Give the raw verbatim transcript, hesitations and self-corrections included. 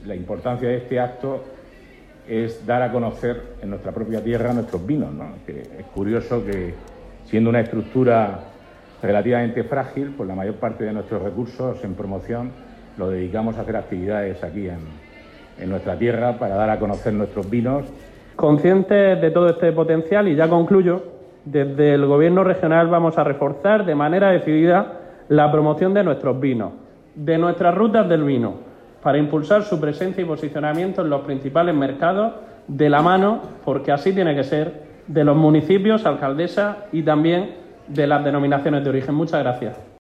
la importancia de este acto es dar a conocer en nuestra propia tierra nuestros vinos, ¿no? Que es curioso que, siendo una estructura relativamente frágil, pues la mayor parte de nuestros recursos en promoción lo dedicamos a hacer actividades aquí en, en nuestra tierra para dar a conocer nuestros vinos. Conscientes de todo este potencial, y ya concluyo, desde el Gobierno regional vamos a reforzar de manera decidida la promoción de nuestros vinos, de nuestras rutas del vino, para impulsar su presencia y posicionamiento en los principales mercados de la mano, porque así tiene que ser, de los municipios, alcaldesas y también de las denominaciones de origen. Muchas gracias.